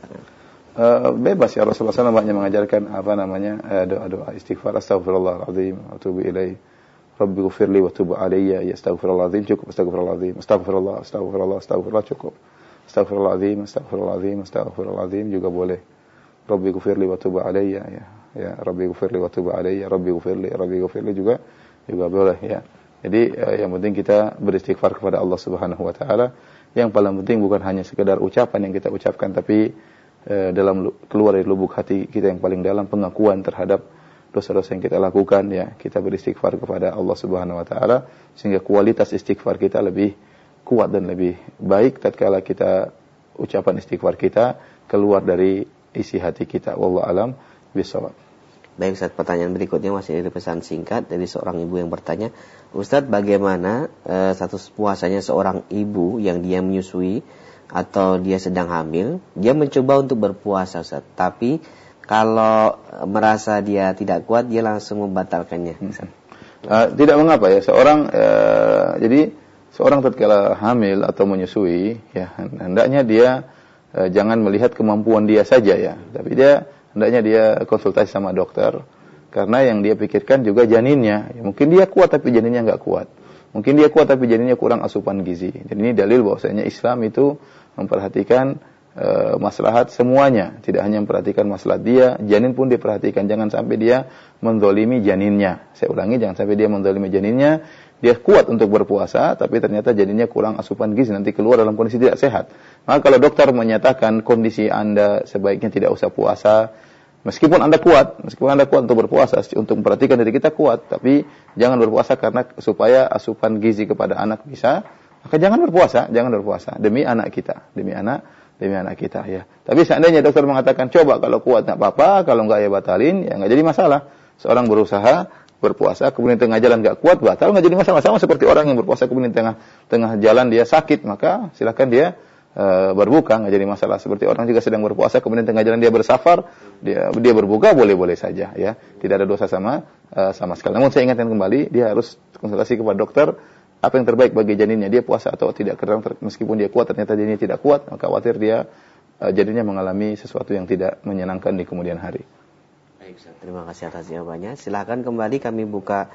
Uh, bebas, ya. Rasulullah shallallahu alaihi wasallam banyak mengajarkan apa namanya uh, doa-doa istighfar. Astaghfirullahaladzim wa atubu ilaih. Rabbi ghfirli wa tub alayya. Ya, astaghfirullahaladzim, cukup. Astaghfirullahaladzim, astaghfirullah, astaghfirullah, astaghfirullah, cukup. Astaghfirullahaladzim, astaghfirullahaladzim, astaghfirullahaladzim juga boleh. Rabbi ghfirli wa tub alayya, ya. Ya, Rabbi ghfirli wa tub alayya, Rabbi ghfirli, Rabbi ghfirli juga juga boleh, ya. Jadi uh, yang penting kita beristighfar kepada Allah Subhanahu wa taala. Yang paling penting bukan hanya sekedar ucapan yang kita ucapkan, tapi uh, dalam keluar dari lubuk hati kita yang paling dalam, pengakuan terhadap dosa-dosa yang kita lakukan, ya. Kita beristighfar kepada Allah Subhanahu wa taala sehingga kualitas istighfar kita lebih kuat dan lebih baik tatkala kita ucapan istighfar kita keluar dari isi hati kita. Wallahu alam bishawab. Baik Ustaz, pertanyaan berikutnya masih dari pesan singkat dari seorang ibu yang bertanya, Ustaz, bagaimana uh, status puasanya seorang ibu yang dia menyusui atau dia sedang hamil, dia mencoba untuk berpuasa Ustaz, tapi kalau merasa dia tidak kuat dia langsung membatalkannya. Ustaz. Uh, tidak mengapa, ya, seorang uh, jadi seorang tatkala hamil atau menyusui, ya, hendaknya dia uh, jangan melihat kemampuan dia saja, ya, tapi dia hendaknya dia konsultasi sama dokter, karena yang dia pikirkan juga janinnya. Ya, mungkin dia kuat tapi janinnya nggak kuat. Mungkin dia kuat tapi janinnya kurang asupan gizi. Jadi ini dalil bahwasanya Islam itu memperhatikan uh, maslahat semuanya, tidak hanya memperhatikan maslahat dia, janin pun diperhatikan. Jangan sampai dia menzalimi janinnya. Saya ulangi, jangan sampai dia menzalimi janinnya. Dia kuat untuk berpuasa, tapi ternyata janinnya kurang asupan gizi, nanti keluar dalam kondisi tidak sehat. Maka kalau dokter menyatakan kondisi Anda sebaiknya tidak usah puasa, meskipun Anda kuat, meskipun Anda kuat untuk berpuasa, untuk memperhatikan diri kita kuat, tapi jangan berpuasa karena supaya asupan gizi kepada anak bisa, maka jangan berpuasa, jangan berpuasa demi anak kita, demi anak, demi anak kita, ya. Tapi seandainya dokter mengatakan coba kalau kuat enggak apa-apa, kalau enggak ya batalin, ya enggak jadi masalah. Seorang berusaha berpuasa kemudian tengah jalan enggak kuat, batal, enggak jadi masalah. Sama seperti orang yang berpuasa kemudian tengah tengah jalan dia sakit, maka silakan dia e, berbuka, enggak jadi masalah. Seperti orang juga sedang berpuasa kemudian tengah jalan dia bersafar, dia dia berbuka, boleh-boleh saja, ya. Tidak ada dosa sama e, sama sekali. Namun saya ingatkan kembali, dia harus konsultasi kepada dokter apa yang terbaik bagi janinnya, dia puasa atau tidak. Karena meskipun dia kuat ternyata janinnya tidak kuat, maka khawatir dia e, janinnya mengalami sesuatu yang tidak menyenangkan di kemudian hari. Baik, terima kasih atas jawabannya. Silakan kembali kami buka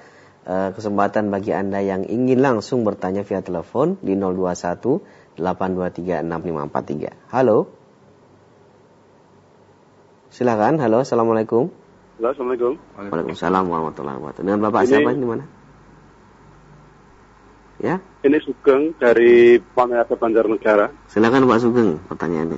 uh, kesempatan bagi Anda yang ingin langsung bertanya via telepon di nol dua satu delapan dua tiga enam lima empat tiga. Halo. Silakan. Halo, assalamualaikum. Halo, assalamualaikum. Waalaikumsalam warahmatullahi wabarakatuh. Dengan Bapak ini, siapa di mana? Ya. Ini Sugeng dari Pangerasa Banjarnegara. Silakan Pak Sugeng, pertanyaannya.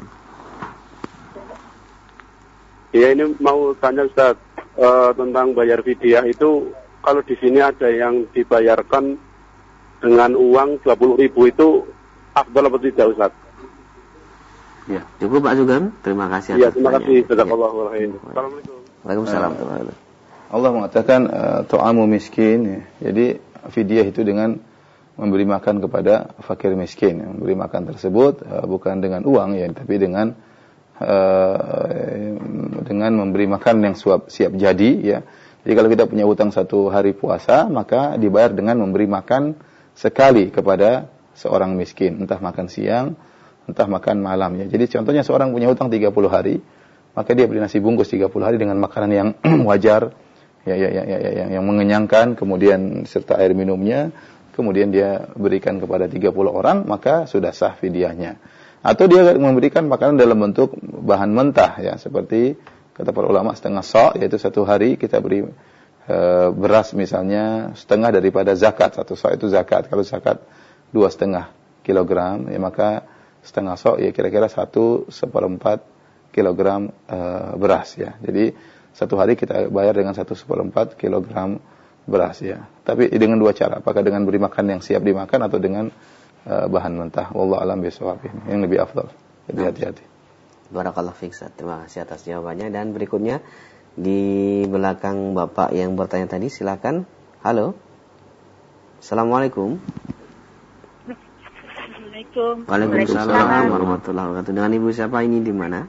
Ya, ini mau tanya Ustaz uh, tentang bayar fidyah itu, kalau di sini ada yang dibayarkan dengan uang dua puluh ribu itu afdal atau tidak Ustaz? Ya, cukup Pak Sugeng. Terima kasih. Ya, terima kasih. Jazakallahu khairan. Assalamualaikum. Waalaikumsalam. Allah mengatakan uh, tu'amu miskin, ya. Jadi fidyah itu dengan memberi makan kepada fakir miskin. Memberi makan tersebut uh, bukan dengan uang ya, tapi dengan uh, dengan memberi makan yang siap, siap jadi ya. Jadi kalau kita punya utang satu hari puasa, maka dibayar dengan memberi makan sekali kepada seorang miskin, entah makan siang, entah makan malam ya. Jadi contohnya seorang punya utang tiga puluh hari, maka dia beli nasi bungkus tiga puluh hari dengan makanan yang wajar ya, ya, ya, ya, ya yang, yang mengenyangkan, kemudian serta air minumnya. Kemudian dia berikan kepada tiga puluh orang, maka sudah sah fidyahnya. Atau dia memberikan makanan dalam bentuk bahan mentah ya, seperti kata para ulama setengah sok, yaitu satu hari kita beri e, beras misalnya setengah daripada zakat. Satu sok itu zakat. Kalau zakat dua setengah kilogram, ya maka setengah sok ya kira-kira satu seperempat kilogram e, beras ya. Jadi satu hari kita bayar dengan satu seperempat kilogram beras ya. Tapi dengan dua cara, apakah dengan beri makan yang siap dimakan atau dengan uh, bahan mentah. Wallahu a'lam bishawab. Yang lebih afdal. Lebih hati-hati. Barakallahu fiik. Terima kasih atas jawabannya. Dan berikutnya di belakang Bapak yang bertanya tadi, silakan. Halo. Assalamualaikum. Assalamualaikum. Waalaikumsalam warahmatullahi wabarakatuh. Dengan Ibu siapa ini di mana?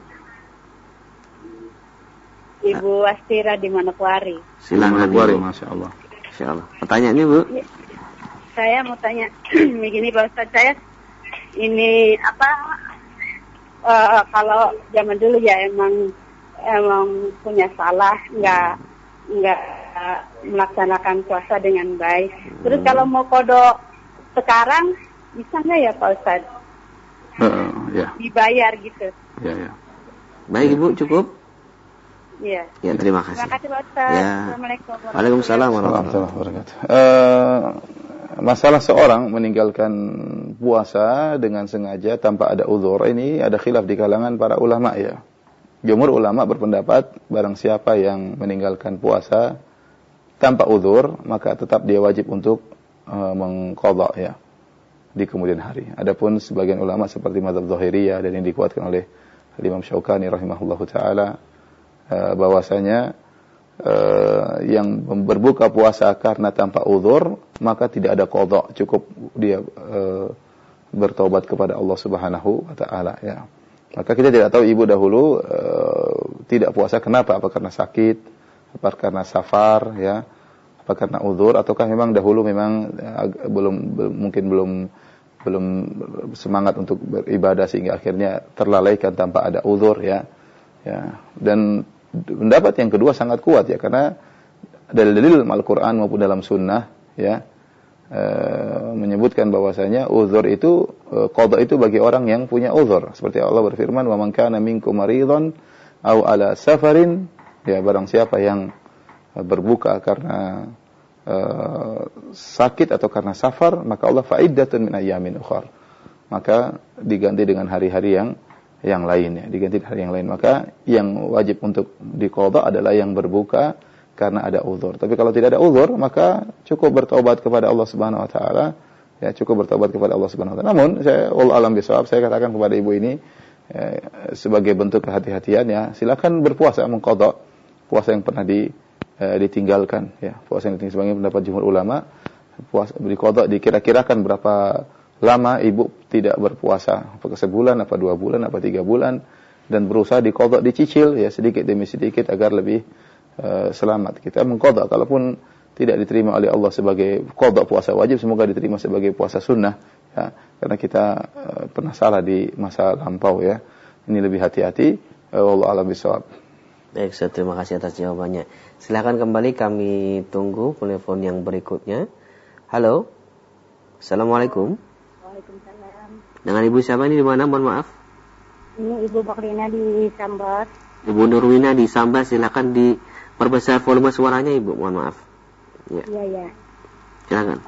Ibu Astira di Manokwari. Silakan Manokwari, Masya Allah. Masya Allah. Pertanyaannya Bu? Saya mau tanya begini Pak Ustaz, saya ini apa uh, kalau zaman dulu ya emang emang punya salah nggak nggak uh, melaksanakan puasa dengan baik. Terus kalau mau kodok sekarang bisa nggak ya Pak Ustaz? Uh, ya. Dibayar gitu. Ya, ya. Baik Ibu, cukup? Iya. Ya, terima kasih. Terima kasih Pak Ustaz. Ya. Assalamualaikum. Waalaikumsalam warahmatullahi wabarakatuh. Uh, masalah seorang meninggalkan puasa dengan sengaja tanpa ada uzur, ini ada khilaf di kalangan para ulama ya. Jumhur ulama berpendapat barang siapa yang meninggalkan puasa tanpa uzur, maka tetap dia wajib untuk uh, mengqadha ya di kemudian hari. Adapun sebagian ulama seperti mazhab Zahiriyah dan yang dikuatkan oleh Imam Syaukani rahimahullahu taala bahwasanya uh, yang berbuka puasa karena tanpa uzur maka tidak ada qadha, cukup dia uh, bertaubat kepada Allah Subhanahu wa taala ya. Maka kita tidak tahu ibu dahulu uh, tidak puasa kenapa? Apa karena sakit? Apa karena safar ya? Apa karena uzur ataukah memang dahulu memang uh, belum, belum mungkin belum belum semangat untuk beribadah sehingga akhirnya terlalaikan tanpa ada uzur ya. Ya. Dan pendapat yang kedua sangat kuat ya, karena dalil-dalil Al-Quran maupun dalam sunnah ya e, menyebutkan bahwasanya uzur itu e, qadha itu bagi orang yang punya uzur, seperti Allah berfirman wa man kana minkum maridhan aw ala safarin, ya barang siapa yang berbuka karena e, sakit atau karena safar, maka Allah fa'iddatun min ayyamin ukhar, maka diganti dengan hari-hari yang yang lain ya, diganti hari yang lain. Maka yang wajib untuk diqadha adalah yang berbuka karena ada uzur. Tapi kalau tidak ada uzur, maka cukup bertobat kepada Allah Subhanahu wa taala. Ya, cukup bertobat kepada Allah Subhanahu wa taala. Namun saya wallahu alam bisawab, saya katakan kepada ibu ini ya, sebagai bentuk kehati-hatian ya, silakan berpuasa mengqadha puasa yang pernah di eh, ditinggalkan ya. Puasa yang ditinggalkan sebagai pendapat jumhur ulama, puasa diqadha dikira-kirakan berapa lama ibu tidak berpuasa, apakah sebulan, apa dua bulan, apa tiga bulan, dan berusaha diqadha, dicicil ya sedikit demi sedikit agar lebih uh, selamat. Kita mengqadha, kalaupun tidak diterima oleh Allah sebagai qadha puasa wajib, semoga diterima sebagai puasa sunnah ya, karena kita uh, pernah salah di masa lampau ya. Ini lebih hati-hati. Uh, wallahu a'lam bishawab. Baik, Ustaz, terima kasih atas jawabannya. Silakan kembali, kami tunggu telepon yang berikutnya. Halo. Assalamualaikum. Waalaikumsalam. Dengan Ibu siapa ini, di mana? Mohon maaf. Ini Ibu Bakrina di Sambar. Ibu Nurwina di Sambar, silakan diperbesar volume suaranya, Ibu. Mohon maaf. Ya. Iya, ya. Silakan.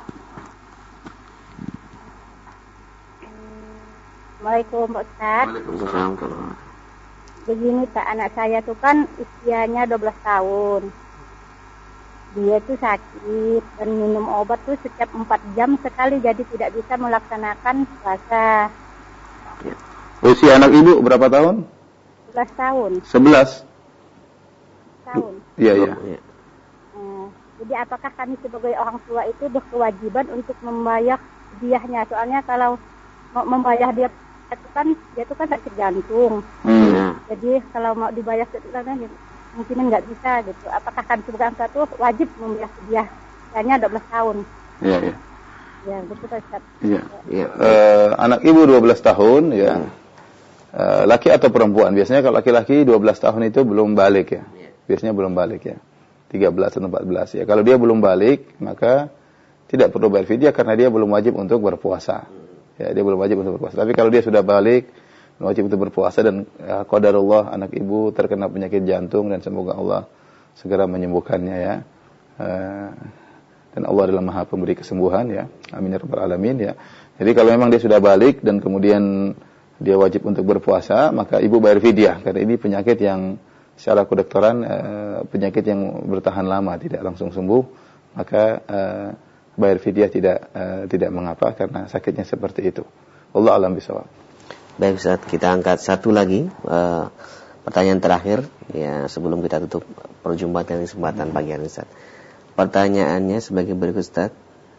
Assalamualaikum Pak Ustaz. Waalaikumsalam. Begini Pak, anak saya tuh kan usianya dua belas tahun. Dia tuh sakit dan minum obat tuh setiap empat jam sekali, jadi tidak bisa melaksanakan puasa. Ya. Usia anak ibu berapa tahun? sebelas tahun. sebelas Tahun. Iya, iya. Ya. Nah, jadi apakah kami sebagai orang tua itu berkewajiban untuk membayar diahnya? Soalnya kalau mau membayar dia itu kan dia itu kan sakit jantung. Hmm. Ya. Jadi kalau mau dibayar setelahnya mungkin nggak bisa gitu. Apakah kami sebagai orang tua itu wajib membayar dia? Hanya dua belas tahun. Iya, iya. Ya, betul Pak Ustaz. Iya. Ya. Eh, anak ibu dua belas tahun ya. Eh, laki atau perempuan? Biasanya kalau laki-laki dua belas tahun itu belum balik ya. Biasanya belum balik ya. tiga belas atau empat belas ya. Kalau dia belum balik, maka tidak perlu bayar fidyah karena dia belum wajib untuk berpuasa. Ya, dia belum wajib untuk berpuasa. Tapi kalau dia sudah balik, wajib untuk berpuasa, dan ya, qadarullah anak ibu terkena penyakit jantung, dan semoga Allah segera menyembuhkannya ya. Uh, dan Allah adalah Maha Pemberi kesembuhan ya. Amin ya rabbal alamin ya. Jadi kalau memang dia sudah balik dan kemudian dia wajib untuk berpuasa, maka ibu bayar fidyah karena ini penyakit yang secara kedokteran uh, penyakit yang bertahan lama, tidak langsung sembuh, maka uh, bayar fidyah tidak uh, tidak mengapa karena sakitnya seperti itu. Allah alam bisawab. Baik Ustaz, kita angkat satu lagi uh, pertanyaan terakhir ya sebelum kita tutup perjumpaan dan kesempatan pagi hari Ustaz. Pertanyaannya sebagai berikut Ustaz.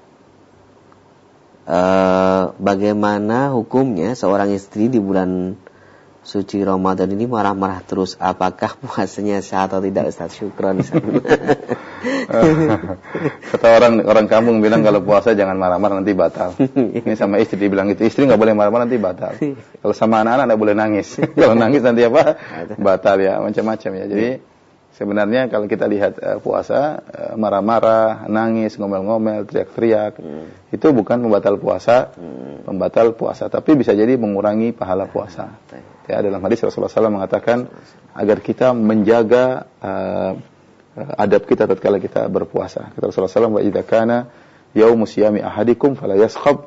Uh, bagaimana hukumnya seorang istri di bulan suci Ramadan ini marah-marah terus? Apakah puasanya sah atau tidak Ustaz? Syukron Ustaz. Kata orang orang kampung bilang kalau puasa jangan marah-marah nanti batal. Ini sama istri dibilang gitu, istri nggak boleh marah-marah nanti batal. Kalau sama anak-anak nggak boleh nangis. Kalau nangis nanti apa? Batal ya, macam-macam ya. Jadi sebenarnya kalau kita lihat uh, puasa uh, marah-marah, nangis, ngomel-ngomel, teriak-teriak, hmm. itu bukan pembatal puasa, hmm. pembatal puasa, tapi bisa jadi mengurangi pahala puasa. Ya, dalam hadis Rasulullah shallallahu alaihi wasallam mengatakan agar kita menjaga uh, adab kita tatkala kita berpuasa. Kata Rasulullah shallallahu alaihi wasallam, wa idza kana yaumu siyami ahadikum fala yaskhab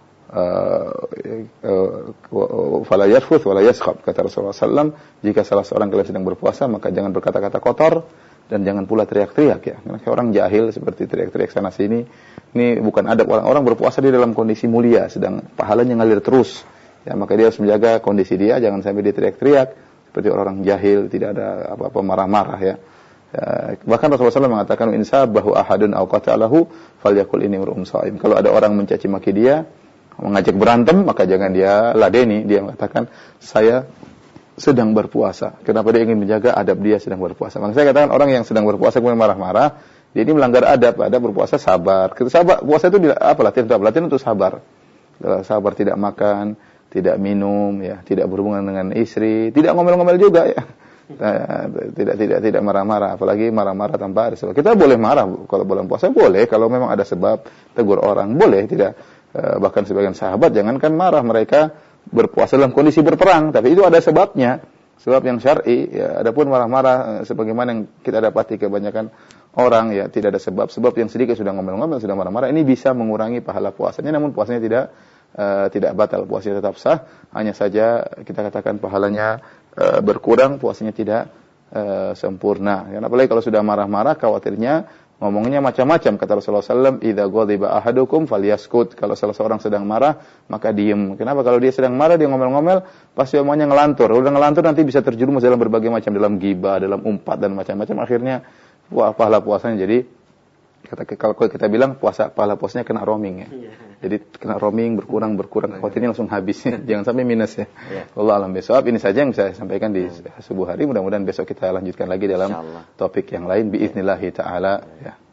fala yarfuth wala yaskhab. Kata Rasulullah shallallahu alaihi wasallam, jika salah seorang kalian sedang berpuasa maka jangan berkata-kata kotor dan jangan pula teriak-teriak ya. Karena orang jahil seperti teriak-teriak sana sini. Ini bukan adab orang-orang berpuasa di dalam kondisi mulia, sedang pahalanya ngalir terus. Ya, maka dia harus menjaga kondisi dia, jangan sampai dia teriak-teriak seperti orang jahil, tidak ada apa-apa marah-marah ya. Ya, bahkan Rasulullah shallallahu alaihi wasallam mengatakan insabahu ahadun aw qata'alahu falyakul inni mar'um shaim. Kalau ada orang mencaci maki dia, mengajak berantem, maka jangan dia ladeni, dia mengatakan saya sedang berpuasa. Kenapa dia ingin menjaga adab dia sedang berpuasa? Maka saya katakan orang yang sedang berpuasa kemudian marah-marah, dia ini melanggar adab. Adab berpuasa sabar. Kita sabar, puasa itu apa? Latihan, latihan untuk sabar. Sabar, tidak makan, tidak minum, ya, tidak berhubungan dengan istri, tidak ngomel-ngomel juga, ya, tidak tidak tidak marah-marah, apalagi marah-marah tanpa ada sebab. Kita boleh marah kalau bulan puasa, boleh kalau memang ada sebab, tegur orang, boleh, tidak. Bahkan sebagian sahabat jangankan marah, mereka berpuasa dalam kondisi berperang, tapi itu ada sebabnya, sebab yang syar'i. Ya, adapun marah-marah sebagaimana yang kita dapati kebanyakan orang, ya, tidak ada sebab, sebab yang sedikit sudah ngomel-ngomel, sudah marah-marah, ini bisa mengurangi pahala puasanya, namun puasanya tidak Uh, tidak batal, puasanya tetap sah, hanya saja kita katakan pahalanya uh, berkurang, puasanya tidak uh, sempurna. Ya, apalagi kalau sudah marah-marah, khawatirnya ngomongnya macam-macam. Kata Rasulullah shallallahu alaihi wasallam, idza ghadiba ahadukum falyaskut. Kalau salah seorang sedang marah, maka diam. Kenapa? Kalau dia sedang marah, dia ngomel-ngomel, pasti omongnya ngelantur. Udah ngelantur nanti bisa terjerumus dalam berbagai macam, dalam ghibah, dalam umpat dan macam-macam. Akhirnya wah, pahala puasanya jadi kata kalau kita bilang puasa pahala puasanya kena roaming ya. Jadi kena roaming berkurang berkurang khawatirnya langsung habis ya. Jangan sampai minus ya. Allah alam bisawab. Ini saja yang bisa saya sampaikan di subuh hari. Mudah-mudahan besok kita lanjutkan lagi dalam topik yang lain biiznillah taala ya.